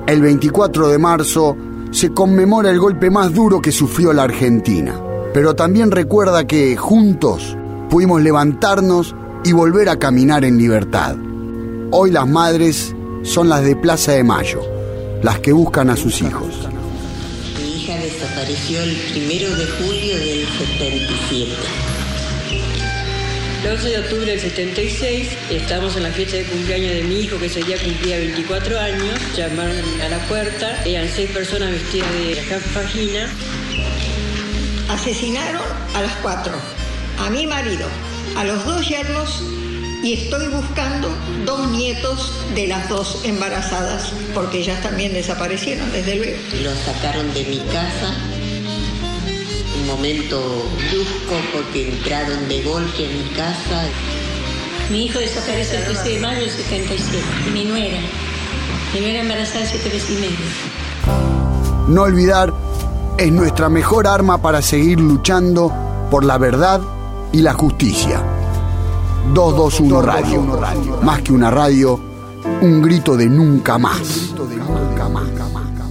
El 24 de marzo se conmemora el golpe más duro que sufrió la Argentina, pero también recuerda que juntos pudimos levantarnos y volver a caminar en libertad. Hoy las madres son las de Plaza de Mayo, las que buscan a sus hijos. Mi hija desapareció el 1 de julio del 77. El 11 de octubre del 76, estamos en la fiesta de cumpleaños de mi hijo, que ese día cumplía 24 años. Llamaron a la puerta, eran 6 personas vestidas de fajina. Asesinaron a las 4, a mi marido, a los 2 yernos, y estoy buscando 2 nietos de las 2 embarazadas, porque ellas también desaparecieron, desde luego. Lo sacaron de mi casa. Un momento brusco porque entraron de golpe en mi casa. Mi hijo desapareció el 13 de mayo del 77 y mi nuera embarazada de 7 meses y medio. No olvidar es nuestra mejor arma para seguir luchando por la verdad y la justicia. 221 Radio, más que una radio, un grito de nunca más.